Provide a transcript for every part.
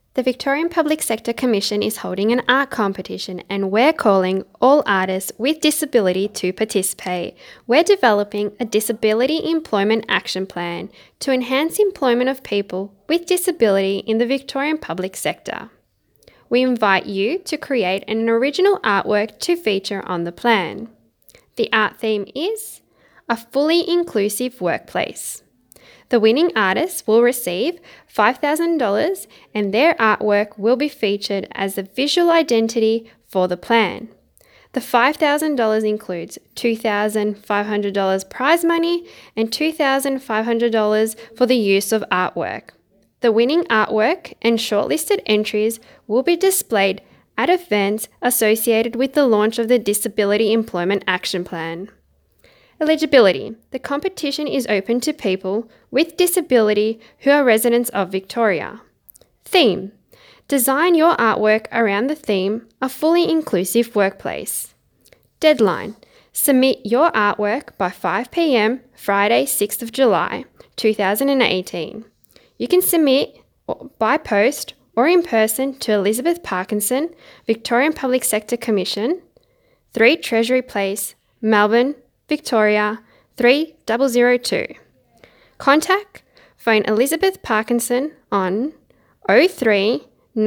The Victorian Public Sector Commission is holding an art competition and we're calling all artists with disability to participate. We're developing a disability employment action plan to enhance employment of people with disability in the Victorian public sector. We invite you to create an original artwork to feature on the plan. The art theme is a fully inclusive workplace. The winning artist will receive $5,000 and their artwork will be featured as the visual identity for the plan. The $5,000 includes $2,500 prize money and $2,500 for the use of artwork. The winning artwork and shortlisted entries will be displayed at events associated with the launch of the Disability Employment Action Plan. Eligibility. The competition is open to people with disability who are residents of Victoria. Theme. Design your artwork around the theme, a fully inclusive workplace. Deadline. Submit your artwork by 5 p.m. Friday, 6th of July, 2018. You can submit by post or in person to Elizabeth Parkinson, Victorian Public Sector Commission, 3 Treasury Place, Melbourne, Victoria 3002. Contact phone Elizabeth Parkinson on 03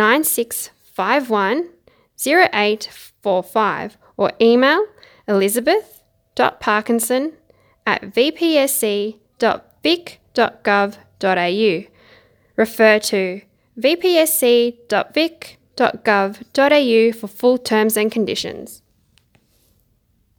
9651 0845 or email elizabeth.parkinson@vpsc.vic.gov.au. Refer to vpsc.vic.gov.au for full terms and conditions.